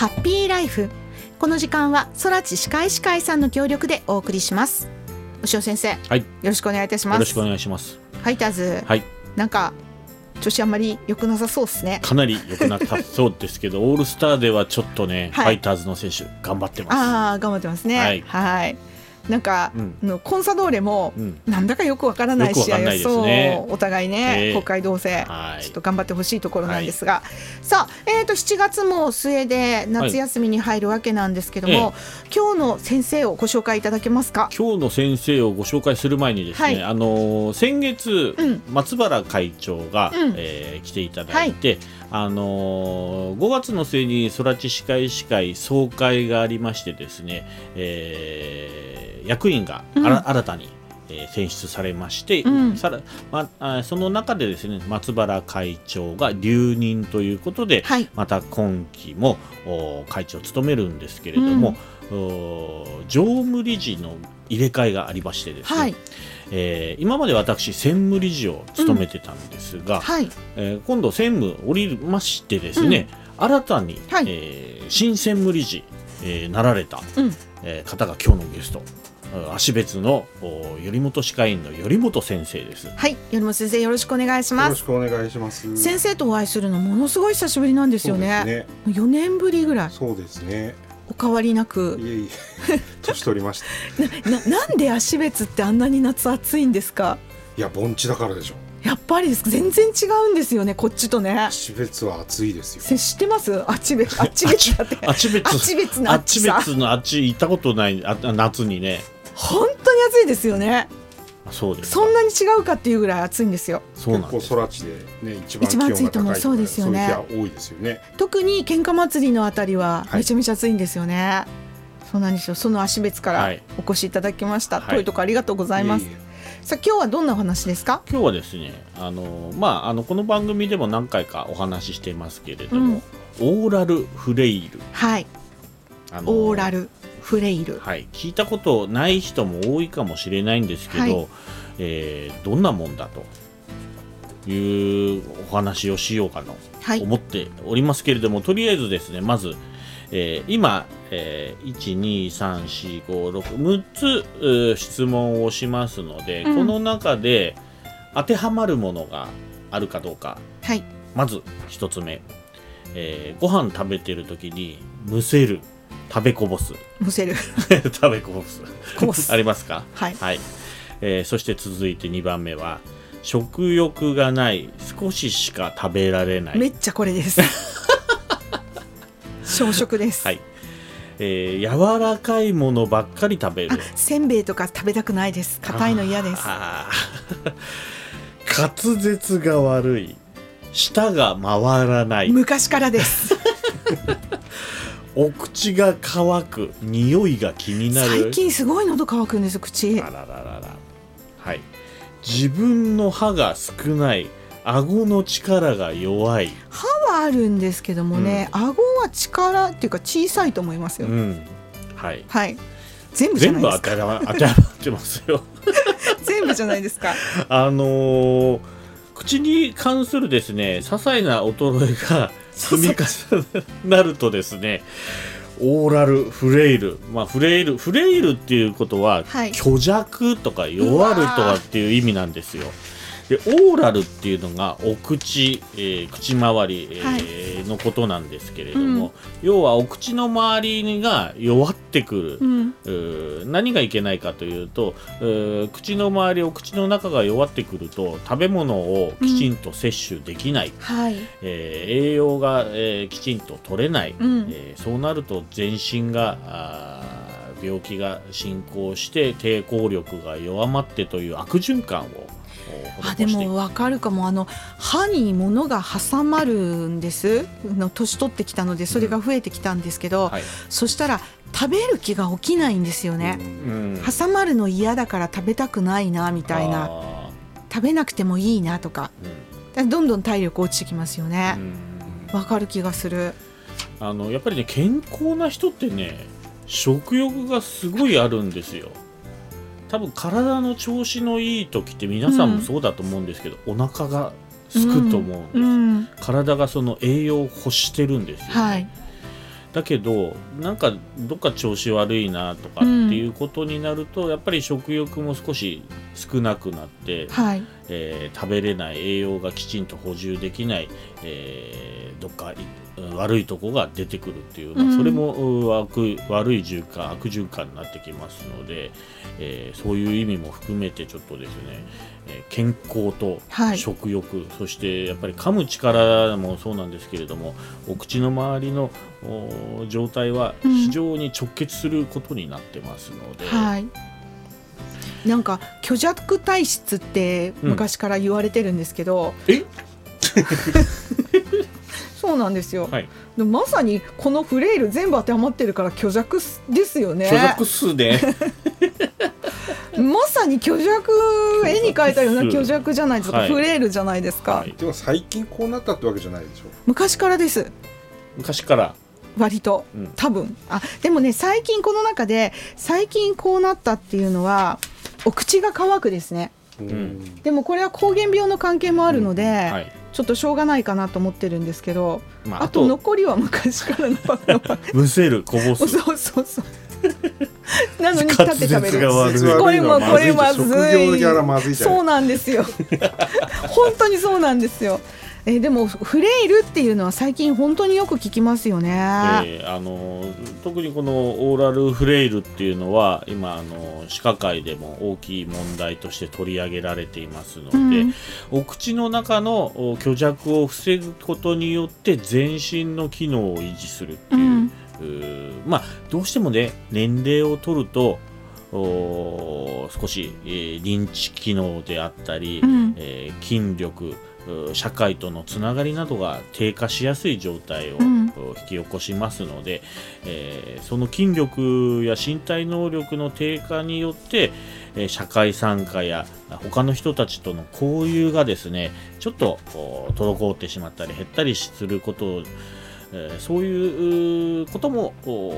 ハッピーライフ。この時間は空知歯科医師会さんの協力でお送りします。牛尾先生、 はい、 よろしくお願いいたします。 よろしくお願いします。 ファイターズ、 はい、 なんか調子あんまり良くなさそうですね。 かなり良くなったそうですけどオールスターではちょっとね、 はい、 ファイターズの選手頑張ってます。 頑張ってますね。 はい、 はい、なんか、コンサドーレも、なんだかよくわからない試合を、そうお互いね、北海道勢、ちょっと頑張ってほしいところなんですが、さあ、7月も末で夏休みに入るわけなんですけども、今日の先生をご紹介いただけますか。 今日の先生をご紹介する前にですね、先月、松原会長が、来ていただいて、5月の末に空知歯科医師会総会がありましてですね、役員が新たに、選出されまして、その中でですね松原会長が留任ということで、また今期も会長を務めるんですけれども、常務理事の入れ替えがありましてですね、今まで私専務理事を務めてたんですが、今度専務降りましてですね、新たに、新専務理事、なられた、方が今日のゲスト、芦別の頼本歯科医院の頼本先生です。 はい、頼本先生、よろしくお願いします。 よろしくお願いします。 先生とお会いするのものすごい久しぶりなんですよね。4年ぶりぐらい。 そうですね。 お変わりなく。 いえいえ、年取りましたなんで芦別ってあんなに夏暑いんですか。 いや、盆地だからでしょ。 やっぱりですか。全然違うんですよね、こっちとね。 芦別は暑いですよ。 知ってます。芦別だって。 芦別のあっち行ったことない。夏にね、 本当に暑いですよね。 そうです。 そんなに違うかっていうぐらい暑いんですよ。 そうなんです。 結構空知でね、一番気温が高いとか、 そうですよね。 そういう日は多いですよね。 特に喧嘩祭りのあたりはめちゃめちゃ暑いんですよね。そうなんですよ。その芦別からお越しいただきました。遠いとこありがとうございます。さあ、今日はどんなお話ですか。 今日はですね、この番組でも何回かお話ししていますけれども、オーラルフレイル。 はい。オーラルフレイル、 聞いたことない人も多いかもしれないんですけど、どんなもんだというお話をしようかと思っておりますけれども、とりあえずですね、まず、今、1,2,3,4,5,6,6 つ、質問をしますので、この中で当てはまるものがあるかどうか、まず1つ目、ご飯食べてる時にむせる、食べこぼす、 むせる食べこぼすありますか。そして続いて2番目は食欲がない、少ししか食べられない。 めっちゃこれです小食です。 柔らかいものばっかり食べる。 せんべいとか食べたくないです。硬いの嫌です。 滑舌が悪い、舌が回らない。 昔からですお口が乾く、匂いが気になる。 最近すごい喉乾くんですよ、口。 自分の歯が少ない、顎の力が弱い。 歯はあるんですけどもね、顎は力っていうか小さいと思いますよ。全部じゃないですか。 全部当てはまってますよ全部じゃないですか。 口に関するですね、些細な衰えが積み重なるとですね、オーラルフレイル、フレイルっていうことは、虚弱とか弱るとかっていう意味なんですよ。で、オーラルっていうのがお口、口周り、のことなんですけれども、要はお口の周りが弱ってくる、何がいけないかというと、口の周り、お口の中が弱ってくると食べ物をきちんと摂取できない、栄養が、きちんと取れない、そうなると全身が病気が進行して抵抗力が弱まってという悪循環をでも分かるかも。歯に物が挟まるんです。年取ってきたのでそれが増えてきたんですけど、そしたら食べる気が起きないんですよね。挟まるの嫌だから食べたくないなみたいな、食べなくてもいいなとか、どんどん体力落ちてきますよね。分かる気がする。 やっぱりね、健康な人ってね、食欲がすごいあるんですよ。多分体の調子のいい時って皆さんもそうだと思うんですけど、お腹が空くと思うんです、体がその栄養を欲してるんですよね。 だけどなんかどっか調子悪いなとかっていうことになると、やっぱり食欲も少し少なくなって、 はい、 食べれない、栄養がきちんと補充できない、どっか悪いとこが出てくるっていう、それも悪い循環、悪循環になってきますので、そういう意味も含めてちょっとですね、健康と食欲、はい、そしてやっぱり噛む力もそうなんですけれども、お口の周りの状態は非常に直結することになってますので、 はい、なんか虚弱体質って昔から言われてるんですけど、そうなんですよ、はい、でもまさにこのフレイル全部当てはまってるから虚弱ですよね。 虚弱数でまさに虚弱、絵に描いたような虚弱じゃないですか、はい、フレイルじゃないですか、はい、 でも最近こうなったってわけじゃないでしょ。 昔からです。 昔から割と、多分でもね、最近この中で最近こうなったっていうのはお口が乾くですね、でもこれは膠原病の関係もあるので、はい、ちょっとしょうがないかなと思ってるんですけど、あと残りは昔からのむせる、こぼすそうなのに立って食べる、これまずい、そうなんですよ本当にそうなんですよ。でもフレイルっていうのは最近本当によく聞きますよね。 特にこのオーラルフレイルっていうのは今歯科界でも大きい問題として取り上げられていますので、お口の中の虚弱を防ぐことによって全身の機能を維持するっていう、どうしてもね、年齢を取ると少し、認知機能であったり、筋力、社会とのつながりなどが低下しやすい状態を引き起こしますので、その筋力や身体能力の低下によって、社会参加や他の人たちとの交流がですね、ちょっと滞ってしまったり減ったりすることを、そういうことも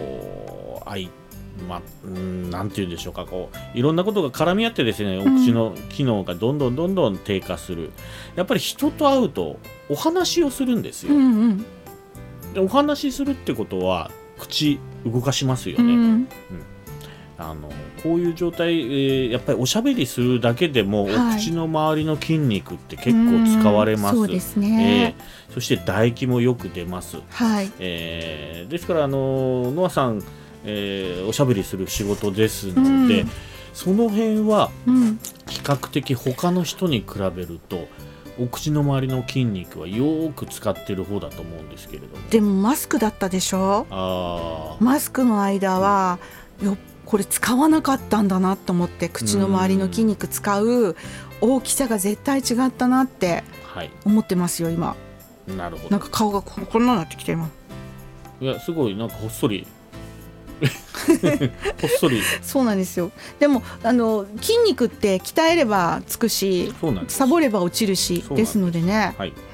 なんていうんでしょうか、いろんなことが絡み合ってですね、お口の機能がどんどん低下する。やっぱり人と会うとお話をするんですよ、でお話しするってことは口動かしますよね、こういう状態、やっぱりおしゃべりするだけでも、お口の周りの筋肉って結構使われます。 そうですね、 そして唾液もよく出ます、ですからノアさん、おしゃべりする仕事ですので、その辺は比較的他の人に比べるとお口の周りの筋肉はよく使ってる方だと思うんですけれども。 でもマスクだったでしょ。マスクの間はこれ使わなかったんだなと思って、口の周りの筋肉使う大きさが絶対違ったなって思ってますよ今。 なるほど。 なんか顔がこんなになってきて今。 いや、すごいなんかほっそりほっそりそうなんですよ。でも筋肉って鍛えればつくし、サボれば落ちるしですのでね、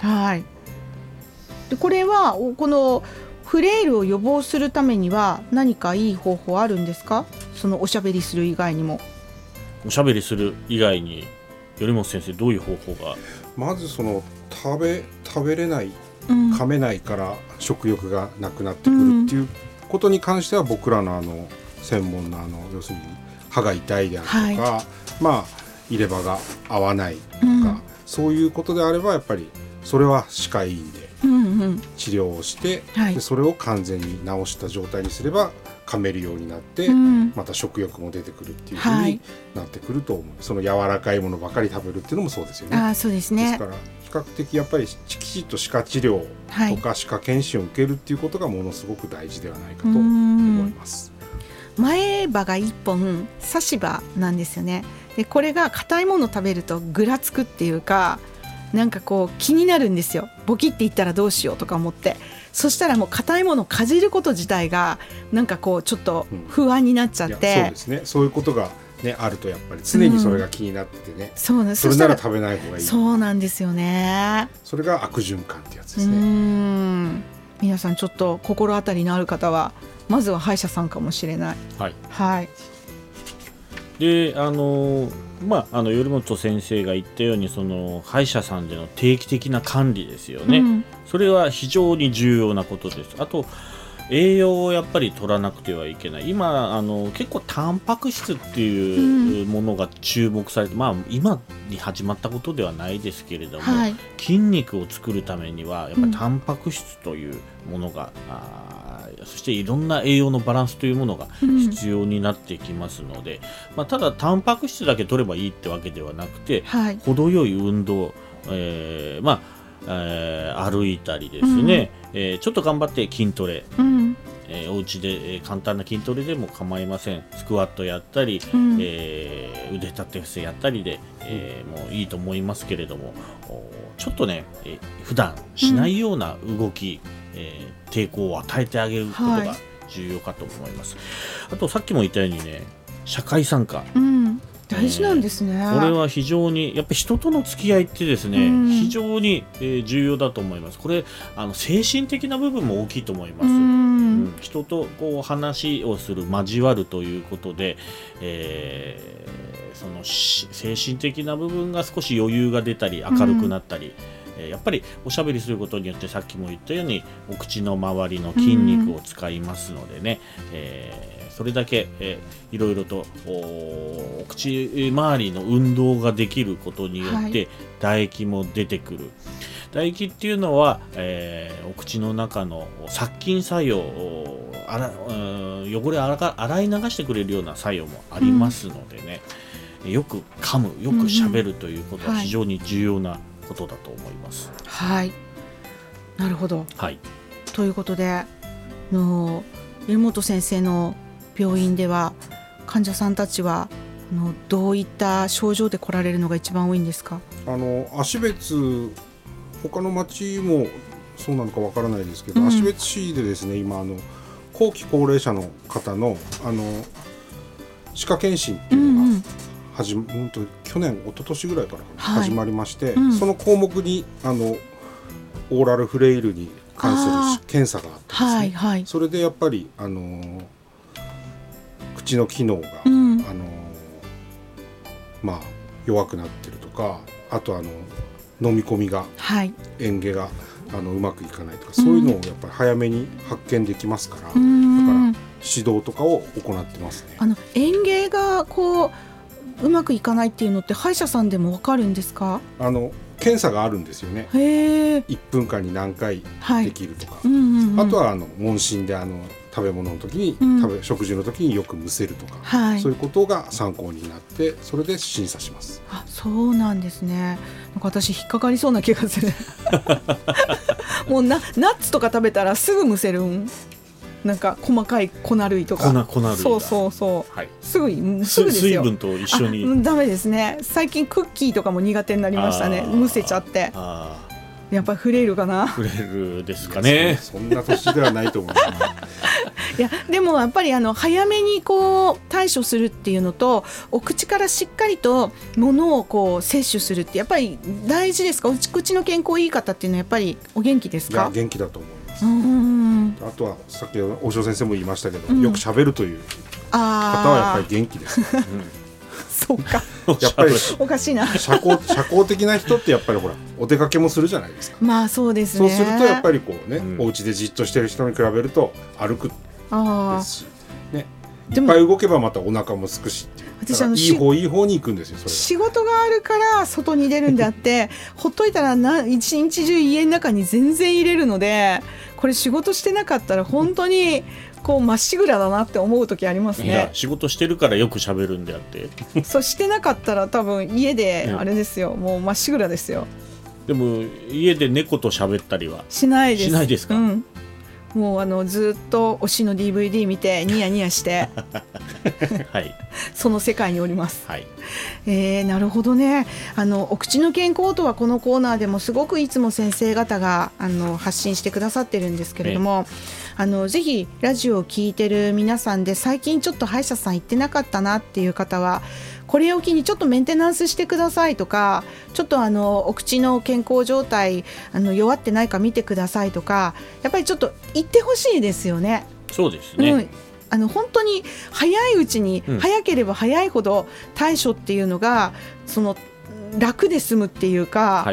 でこれはこのフレイルを予防するためには何かいい方法あるんですか？そのおしゃべりする以外にも。 おしゃべりする以外に頼本先生、どういう方法が？ まずその食べれない、噛めないから食欲がなくなってくるっていうことに関しては、僕らの専門の要するに歯が痛いであるとか、入れ歯が合わないとか、そういうことであればやっぱりそれは歯科医院で治療をして、でそれを完全に治した状態にすれば噛めるようになって、また食欲も出てくるっていうふうになってくると思う、その柔らかいものばかり食べるっていうのもそうですよね。 そうですね。 ですから比較的やっぱりきちっと歯科治療とか歯科検診を受けるっていうことがものすごく大事ではないかと思います。 前歯が1本差し歯なんですよね。でこれが硬いものを食べるとぐらつくっていうか、なんかこう気になるんですよ。ボキっていったらどうしようとか思って、そしたらもう硬いものをかじること自体がなんかこうちょっと不安になっちゃって、 そうですね、そういうことがね、あるとやっぱり常にそれが気になっててね、それなら食べない方がいい。 そうなんですよね。 それが悪循環ってやつですね。 皆さんちょっと心当たりのある方はまずは歯医者さんかもしれない。 で頼本先生が言ったように、その歯医者さんでの定期的な管理ですよね、それは非常に重要なことです。あと栄養をやっぱり取らなくてはいけない。今結構タンパク質っていうものが注目されて、今に始まったことではないですけれども、筋肉を作るためにはやっぱりタンパク質というものが、そしていろんな栄養のバランスというものが必要になってきますので、ただタンパク質だけ取ればいいってわけではなくて、程よい運動、歩いたりですね、ちょっと頑張って筋トレ、お家で、簡単な筋トレでも構いません。スクワットやったり、腕立て伏せやったりで、もういいと思いますけれども、ちょっとね、普段しないような動き、抵抗を与えてあげることが重要かと思います。あとさっきも言ったようにね、社会参加、 大事なんですね。 これは非常にやっぱり人との付き合いってですね、非常に、重要だと思います。これ精神的な部分も大きいと思います。人とこう話をする、交わるということで、その精神的な部分が少し余裕が出たり明るくなったり、やっぱりおしゃべりすることによってさっきも言ったようにお口の周りの筋肉を使いますのでね、それだけ、いろいろとお口周りの運動ができることによって唾液も出てくる。唾液っていうのは、お口の中の殺菌作用、汚れを洗い流してくれるような作用もありますのでね、よく噛む、よくしゃべるということは非常に重要なことだと思います。 なるほど、ということで榎本先生の病院では患者さんたちはどういった症状で来られるのが一番多いんですか？ 芦別、他の町もそうなのかわからないですけど、芦別市でですね、今後期高齢者の方の歯科検診っていうのが去年一昨年ぐらいから始まりまして、その項目にオーラルフレイルに関する検査があってですね、それでやっぱり口の機能が、弱くなってるとか、あと飲み込みが、嚥下がうまくいかないとか、そういうのをやっぱり早めに発見できますから、だから指導とかを行ってますね。 嚥下がうまくいかないっていうのって歯医者さんでも分かるんですか？ 検査があるんですよね。1分間に何回できるとか、あとは問診で食べ物の時に、食事の時によくむせるとか、そういうことが参考になって、それで審査します。 そうなんですね。なんか私引っかかりそうな気がするもうナッツとか食べたらすぐむせるなんか細かい粉類とか、 粉類そう、すぐですよ。 水分と一緒にダメですね。最近クッキーとかも苦手になりましたね。むせちゃって。やっぱりフレイルかな。 フレイルですかね。 そんな年ではないと思いますいやでもやっぱり早めに対処するっていうのと、お口からしっかりと物を摂取するってやっぱり大事ですか？お口の健康いい方っていうのはやっぱりお元気ですか？ いや元気だと思います。あとはさっき大城先生も言いましたけど、よく喋るという方はやっぱり元気です、 そうかやっぱりおかしいな。 社交的な人ってやっぱりお出かけもするじゃないですか。 そうですね。 そうするとやっぱりお家でじっとしてる人に比べると歩くですしね、いっぱい動けばまたお腹もすくしっていう。私いい方に行くんですよ。それ仕事があるから外に出るんであってほっといたら一日中家の中に全然入れるので、これ仕事してなかったら本当にまっしぐらだなって思う時ありますね。 いや仕事してるからよく喋るんであってそうしてなかったら多分家であれですよ、もうまっしぐらですよ。 でも家で猫と喋ったりはしないです。 しないですか？ もうずっと推しの DVD 見てニヤニヤしてその世界におります。なるほどね。お口の健康とはこのコーナーでもすごくいつも先生方が発信してくださってるんですけれども、ぜひラジオを聞いてる皆さんで最近ちょっと歯医者さん行ってなかったなっていう方は、これを機にちょっとメンテナンスしてくださいとか、ちょっとお口の健康状態弱ってないか見てくださいとか、やっぱりちょっと言ってほしいですよね。 そうですね、 本当に早いうちに、早ければ早いほど対処っていうのが楽で済むっていうか、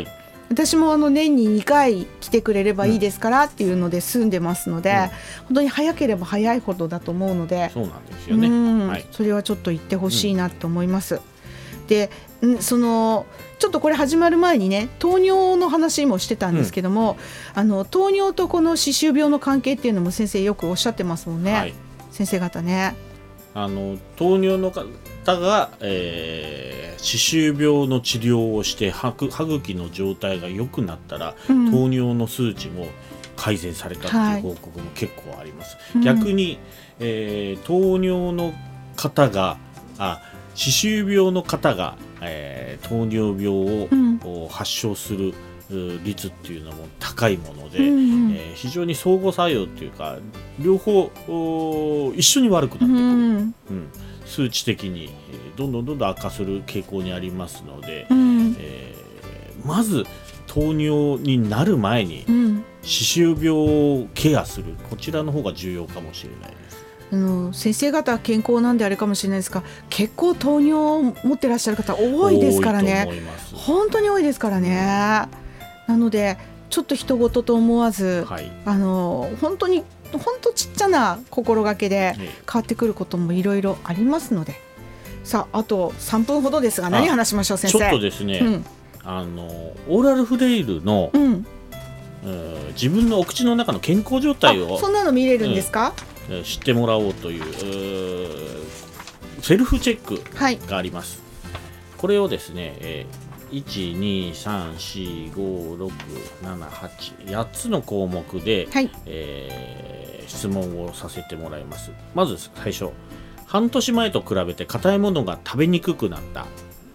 私も年に2回来てくれればいいですからっていうので住んでますので、本当に早ければ早いほどだと思うので、 そうなんですよね、 それはちょっと言ってほしいなと思います。でちょっとこれ始まる前にね、糖尿の話もしてたんですけども、糖尿とこの歯周病の関係っていうのも先生よくおっしゃってますもんね、先生方ね。 糖尿の方が、歯周病の治療をして歯茎の状態が良くなったら、糖尿の数値も改善されたっていう報告も結構あります、逆に、糖尿の方が歯周病の方が、糖尿病を発症する率っていうのも高いもので、非常に相互作用っていうか両方一緒に悪くなってくる、数値的にどんどん悪化する傾向にありますので、まず糖尿になる前に歯周病をケアする、こちらの方が重要かもしれないです。 先生方健康なんであれかもしれないですが、結構糖尿を持ってらっしゃる方多いですからね。本当に多いですからね。なのでちょっと人事と思わず、本当ちっちゃな心がけで変わってくることもいろいろありますので、さああと3分ほどですが何話しましょう先生。 ちょっとですね、オーラルフレイルの、自分のお口の中の健康状態をそんなの見れるんですか、 知ってもらおうというセルフチェックがあります、これをですね、1,2,3,4,5,6,7,8 つの項目で、質問をさせてもらいます。まず最初、半年前と比べて硬いものが食べにくくなった、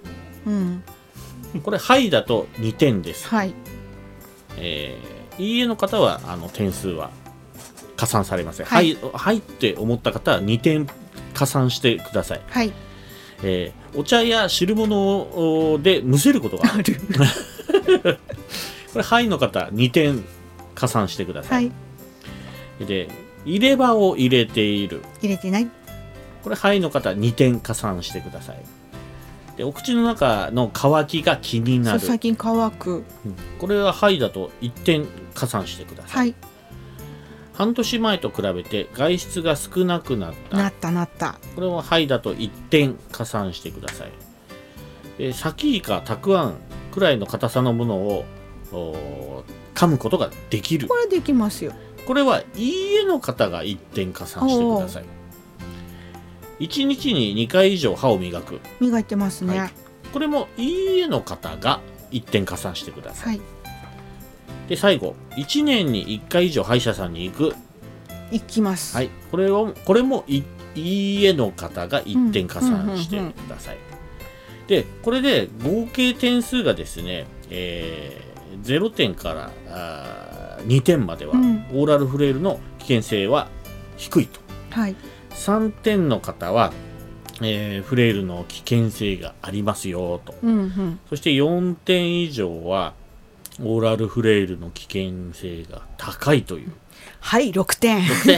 これはいだと2点です、いいえの方は点数は加算されません。はいって思った方は2点加算してください。お茶や汁物でむせることがあるこれはいの方2点加算してください。で入れ歯を入れている、 入れてない、 これはいの方2点加算してください。でお口の中の乾きが気になる、 最近乾く、 これははいだと1点加算してください。半年前と比べて外出が少なくなった、これははいだと1点加算してください。サキイカ、たくあんくらいの硬さのものを噛むことができる、 これできますよ。 これはいいえの方が1点加算してください。1日に2回以上歯を磨く、 磨いてますね、 これもいいえの方が1点加算してください。で最後、1年に1回以上歯医者さんに行きます、 これもいいえの方が1点加算してください。でこれで合計点数がですね、0点から2点までは、オーラルフレイルの危険性は低いと、3点の方は、フレイルの危険性がありますよと、そして4点以上はオーラルフレイルの危険性が高いという、 6点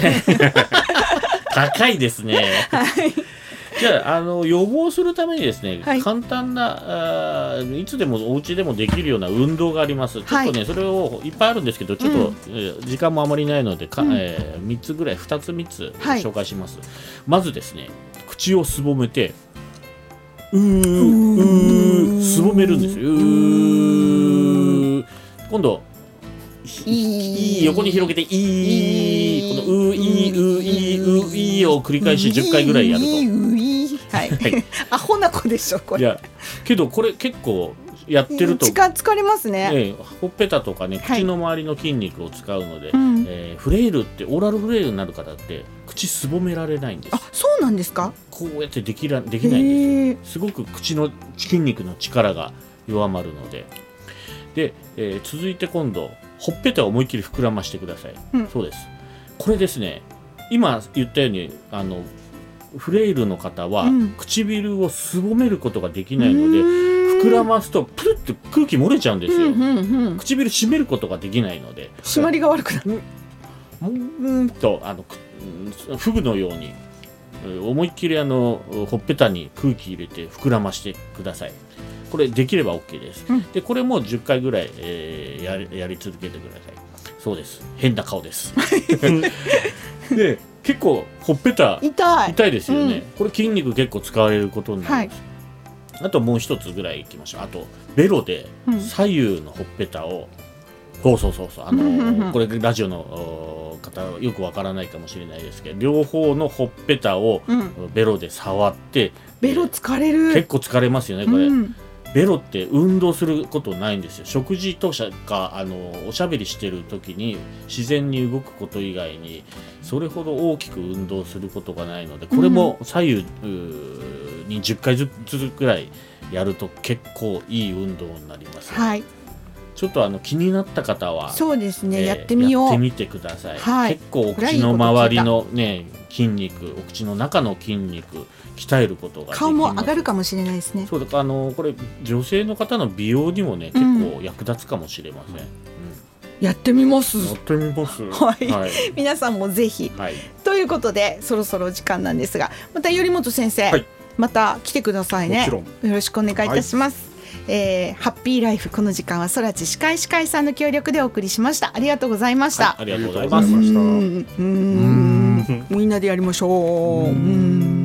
高いですね、じゃあ、予防するためにですね、簡単ないつでもお家でもできるような運動があります。ちょっとね、それをいっぱいあるんですけど、ちょっと、時間もあまりないので3つぐらい2つ3つ紹介します。まずですね、口をすぼめてすぼめるんですよ。今度横に広げてこのいを繰り返し10回ぐらいやると、 アホな子でしょこれ。 いやけどこれ結構やってると疲れますね、 ほっぺたとかね、口の周りの筋肉を使うので、フレイルってオーラルフレイルになる方って口すぼめられないんです。 そうなんですか。 こうやってできないんです。すごく口の筋肉の力が弱まるので。で、続いて今度ほっぺたを思いっきり膨らましてください、そうです。これですね、今言ったようにフレイルの方は唇をすぼめることができないので、膨らますとプルッと空気漏れちゃうんですよ、唇閉めることができないので締まりが悪くなる、 とフグのように思いっきりほっぺたに空気入れて膨らましてください。ここれできれば OK です、でこれも10回ぐらい、やり続けてください。そうです、変な顔ですで結構ほっぺた痛いですよね、これ筋肉結構使われることになります、あともう一つぐらいいきましょう。あとベロで左右のほっぺたを、そうこれラジオの方はよくわからないかもしれないですけど、両方のほっぺたをベロで触って、 ベロ疲れる、 結構疲れますよねこれ、ベロって運動することないんですよ。食事とかおしゃべりしてる時に自然に動くこと以外にそれほど大きく運動することがないので、これも左右に10回ずつくらいやると結構いい運動になります、ちょっと気になった方はそうですね、やってみよう、 やってみてください、結構お口の周りのね筋肉、お口の中の筋肉鍛えることができます。 顔も上がるかもしれないですね。 そうだからこれ女性の方の美容にもね結構役立つかもしれません、 やってみます。皆さんもぜひ、ということでそろそろ時間なんですが、また頼本先生、また来てくださいね。よろしくお願いいたします、ハッピーライフ、この時間は空知歯科医師会さんの協力でお送りしました。ありがとうございました。 ありがとうございます。 みんなでやりましょう。